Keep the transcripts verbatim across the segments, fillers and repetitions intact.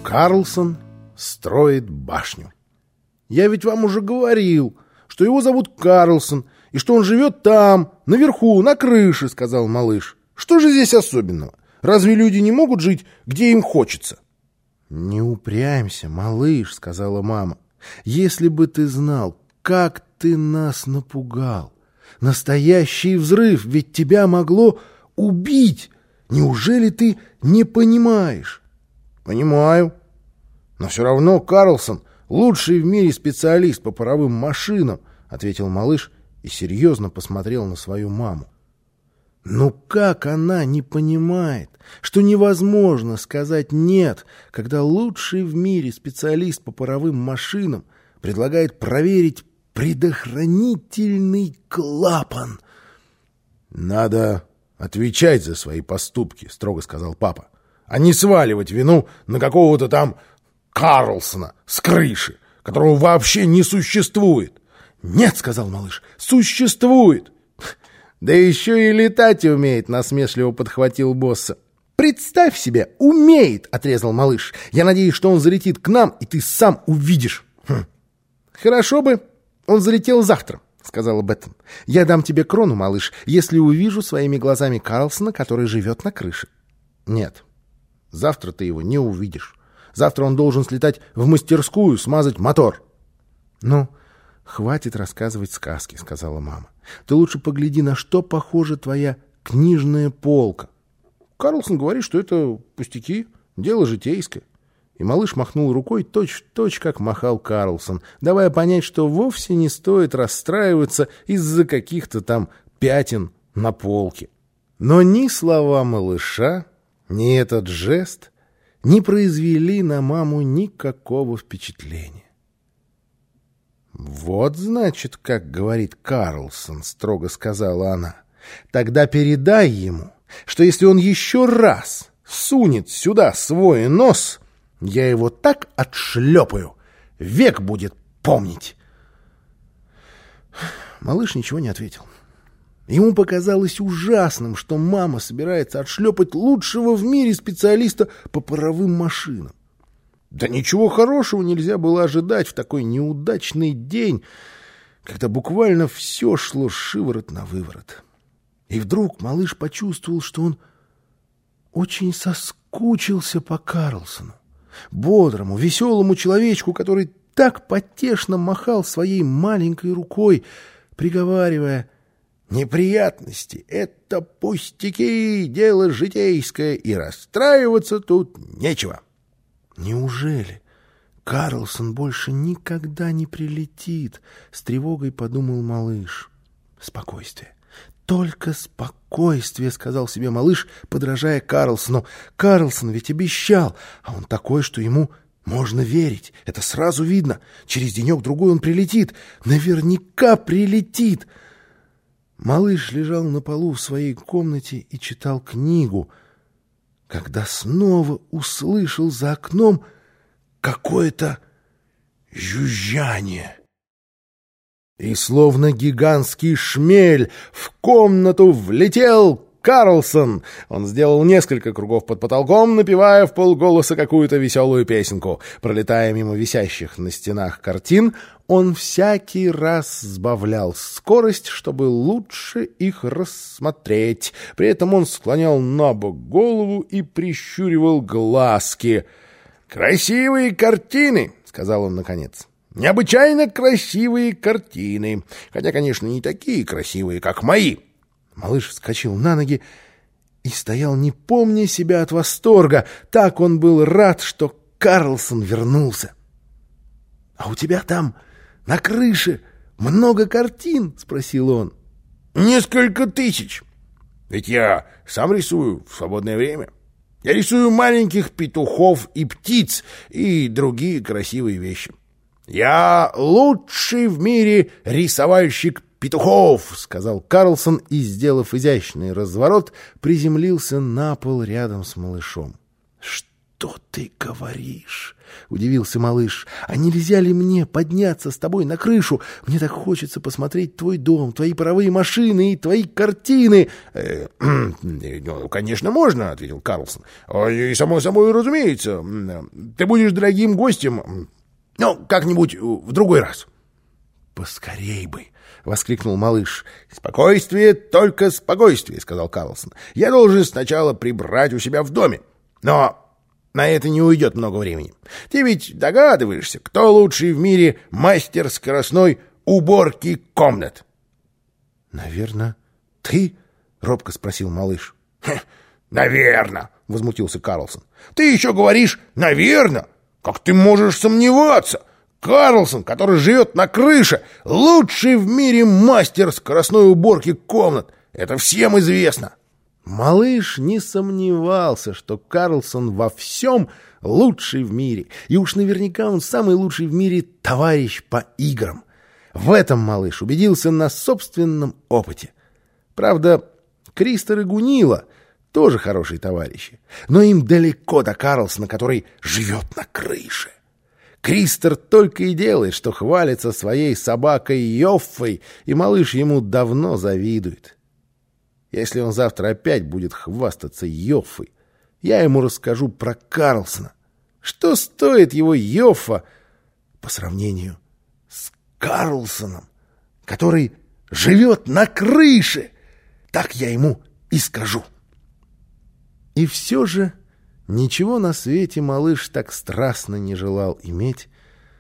Карлсон строит башню. Я ведь вам уже говорил, что его зовут Карлсон, и что он живет там, наверху, на крыше, — сказал малыш. Что же здесь особенного? Разве люди не могут жить, где им хочется? Не упрямься, малыш, — сказала мама. Если бы ты знал, как ты нас напугал. Настоящий взрыв, ведь тебя могло убить. Неужели ты не понимаешь? Понимаю. Но все равно Карлсон лучший в мире специалист по паровым машинам, — ответил малыш и серьезно посмотрел на свою маму. Ну как она не понимает, что невозможно сказать «нет», когда лучший в мире специалист по паровым машинам предлагает проверить предохранительный клапан? «Надо отвечать за свои поступки», — строго сказал папа, «а не сваливать вину на какого-то там Карлсона с крыши, которого вообще не существует». «Нет», — сказал малыш, — «существует». «Да еще и летать умеет», — насмешливо подхватил босса. «Представь себе, умеет», — отрезал малыш. «Я надеюсь, что он залетит к нам, и ты сам увидишь». Хм. «Хорошо бы он залетел завтра», — сказала Беттон. «Я дам тебе крону, малыш, если увижу своими глазами Карлсона, который живет на крыше». «Нет, завтра ты его не увидишь. Завтра он должен слетать в мастерскую, смазать мотор». «Ну, хватит рассказывать сказки», — сказала мама. «Ты лучше погляди, на что похожа твоя книжная полка». Карлсон говорит, что это пустяки, дело житейское. И малыш махнул рукой точь-в-точь, как махал Карлсон, давая понять, что вовсе не стоит расстраиваться из-за каких-то там пятен на полке. Но ни слова малыша, ни этот жест не произвели на маму никакого впечатления. «Вот, значит, как говорит Карлсон», — строго сказала она. «Тогда передай ему, что если он еще раз сунет сюда свой нос, я его так отшлепаю, век будет помнить». Малыш ничего не ответил. Ему показалось ужасным, что мама собирается отшлепать лучшего в мире специалиста по паровым машинам. Да ничего хорошего нельзя было ожидать в такой неудачный день, когда буквально все шло шиворот на выворот. И вдруг малыш почувствовал, что он очень соскучился по Карлсону, бодрому, веселому человечку, который так потешно махал своей маленькой рукой, приговаривая: «Неприятности — это пустяки, дело житейское, и расстраиваться тут нечего». «Неужели Карлсон больше никогда не прилетит?» — с тревогой подумал малыш. «Спокойствие, только спокойствие», — сказал себе малыш, подражая Карлсону. «Карлсон ведь обещал, а он такой, что ему можно верить. Это сразу видно. Через денек-другой он прилетит. Наверняка прилетит». Малыш лежал на полу в своей комнате и читал книгу, когда снова услышал за окном какое-то жужжание. И словно гигантский шмель в комнату влетел Карлсон. Он сделал несколько кругов под потолком, напевая вполголоса какую-то веселую песенку. Пролетая мимо висящих на стенах картин, он всякий раз сбавлял скорость, чтобы лучше их рассмотреть. При этом он склонял набок голову и прищуривал глазки. «Красивые картины!» — сказал он наконец. «Необычайно красивые картины. Хотя, конечно, не такие красивые, как мои». Малыш вскочил на ноги и стоял, не помня себя от восторга. Так он был рад, что Карлсон вернулся. «А у тебя там на крыше много картин?» — спросил он. «Несколько тысяч. Ведь я сам рисую в свободное время. Я рисую маленьких петухов и птиц и другие красивые вещи. Я лучший в мире рисовальщик петухов», — сказал Карлсон и, сделав изящный разворот, приземлился на пол рядом с малышом. «Что ты говоришь?» — удивился малыш. «А нельзя ли мне подняться с тобой на крышу? Мне так хочется посмотреть твой дом, твои паровые машины и твои картины». Э, ну, конечно, можно, — ответил Карлсон. И само собой, разумеется. Ты будешь дорогим гостем, ну, как-нибудь в другой раз. «Поскорей бы!» — воскликнул малыш. «Спокойствие, только спокойствие», — сказал Карлсон. «Я должен сначала прибрать у себя в доме. Но на это не уйдет много времени. Ты ведь догадываешься, кто лучший в мире мастер скоростной уборки комнат?» «Наверное, ты?» — робко спросил малыш. «Наверно», — возмутился Карлсон. «Ты еще говоришь «наверно»? Как ты можешь сомневаться? Карлсон, который живет на крыше, лучший в мире мастер скоростной уборки комнат. Это всем известно». Малыш не сомневался, что Карлсон во всем лучший в мире, и уж наверняка он самый лучший в мире товарищ по играм. В этом малыш убедился на собственном опыте. Правда, Кристер и Гунила тоже хорошие товарищи, но им далеко до Карлсона, который живет на крыше. Кристер только и делает, что хвалится своей собакой Йоффой, и малыш ему давно завидует. Если он завтра опять будет хвастаться Йоффой, я ему расскажу про Карлсона. Что стоит его Йоффа по сравнению с Карлсоном, который живет на крыше? Так я ему и скажу. И все же ничего на свете малыш так страстно не желал иметь,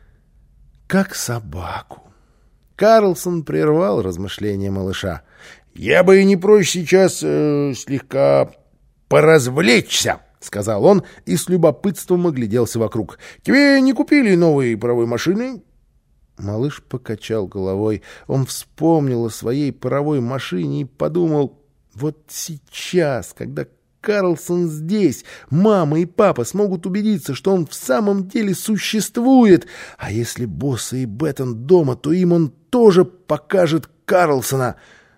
как собаку. Карлсон прервал размышления малыша. «Я бы и не прочь сейчас э, слегка поразвлечься», — сказал он и с любопытством огляделся вокруг. «Тебе не купили новые паровой машины?» Малыш покачал головой. Он вспомнил о своей паровой машине и подумал: вот сейчас, когда Карлсон здесь, мама и папа смогут убедиться, что он в самом деле существует. А если Босса и Беттон дома, то им он тоже покажет Карлсона.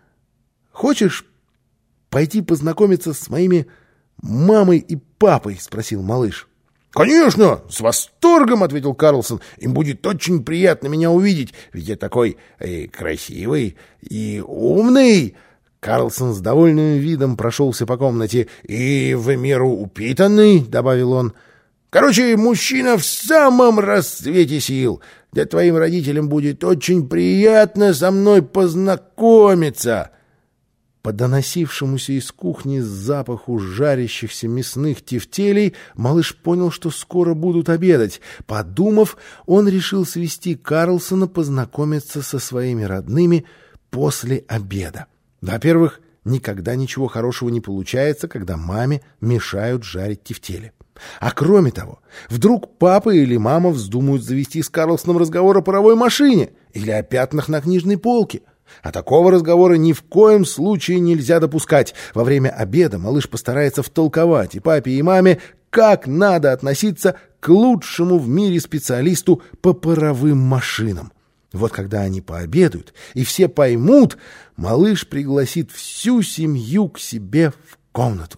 «Хочешь пойти познакомиться с моими мамой и папой?» — спросил малыш. «Конечно, с восторгом», — ответил Карлсон. «Им будет очень приятно меня увидеть, ведь я такой э, красивый и умный». Карлсон с довольным видом прошелся по комнате. «И в меру упитанный», — добавил он. «Короче, мужчина в самом расцвете сил. Да твоим родителям будет очень приятно со мной познакомиться». По доносившемуся из кухни запаху жарящихся мясных тефтелей малыш понял, что скоро будут обедать. Подумав, он решил свести Карлсона познакомиться со своими родными после обеда. Во-первых, никогда ничего хорошего не получается, когда маме мешают жарить тефтели. А кроме того, вдруг папа или мама вздумают завести с Карлсоном разговор о паровой машине или о пятнах на книжной полке. А такого разговора ни в коем случае нельзя допускать. Во время обеда малыш постарается втолковать и папе, и маме, как надо относиться к лучшему в мире специалисту по паровым машинам. Вот когда они пообедают и все поймут, малыш пригласит всю семью к себе в комнату.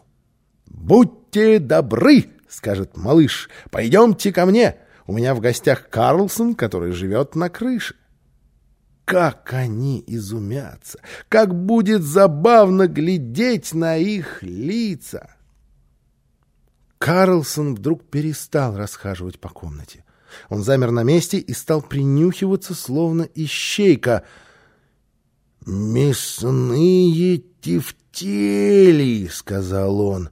«Будьте добры», — скажет малыш, — «пойдемте ко мне. У меня в гостях Карлсон, который живет на крыше». Как они изумятся! Как будет забавно глядеть на их лица! Карлсон вдруг перестал расхаживать по комнате. Он замер на месте и стал принюхиваться, словно ищейка. «Мясные тефтели», — сказал он.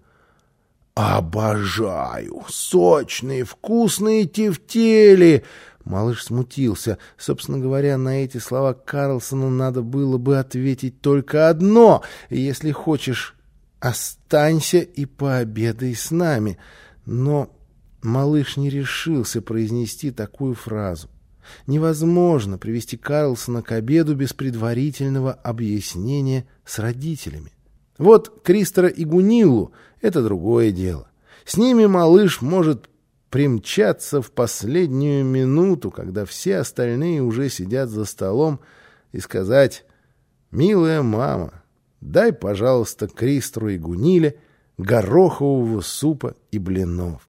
«Обожаю! Сочные, вкусные тефтели!» Малыш смутился. Собственно говоря, на эти слова Карлсону надо было бы ответить только одно: «Если хочешь, останься и пообедай с нами». Но малыш не решился произнести такую фразу. Невозможно привести Карлсона к обеду без предварительного объяснения с родителями. Вот Кристера и Гуниллу — это другое дело. С ними малыш может примчаться в последнюю минуту, когда все остальные уже сидят за столом, и сказать: «Милая мама, дай, пожалуйста, Кристеру и Гуниле горохового супа и блинов».